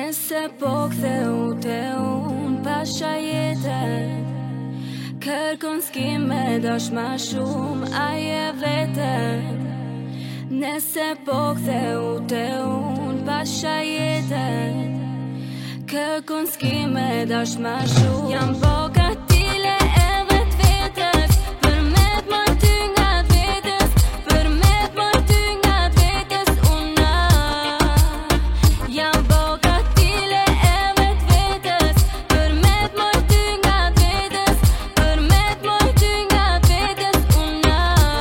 Nëse po ktheu te unë pasha jetën, kërkon s'ki me dash ma shumë, aje vetën. Nëse po ktheu te unë pasha jetën, kërkon s'ki me dash ma shumë. Jam bogatile e vetës, për me t'mor ty nga vetës, për me t'mor ty nga vetës una. Jam bogatile e vetës, për me t'mor ty nga vetës, për me t'mor ty nga vetës una.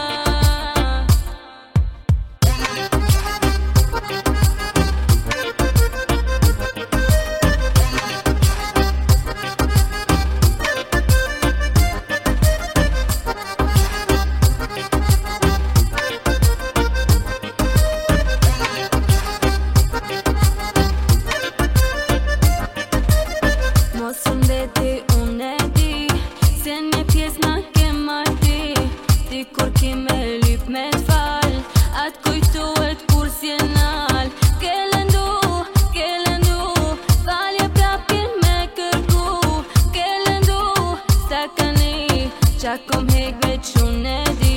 Mos unë veti unë e di, se një pjesë ma ke marti. Ti kur ki me lyp me t'fal, atë kujtohet kur si e nal. Ke lëndu, falje prapin me kërku. Ke lëndu, sa kani, qa kom hek veç unë e di.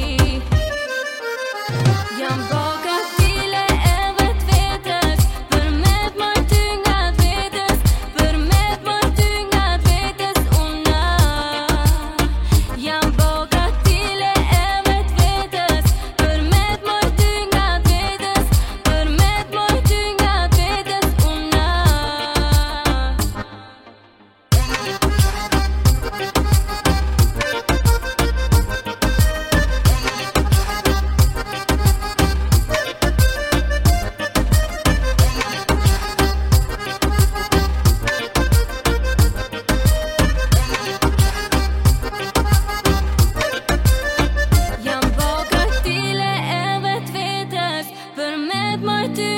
Jam bogatile e vetës, për me t'mor ty nga vetës, për me t'mor ty nga vetës una. Jam bogatile e vetës, për me t'mor ty nga vetës, për me t'mor ty nga vetës una. Jam bogatile e vetës, për me t'mor ty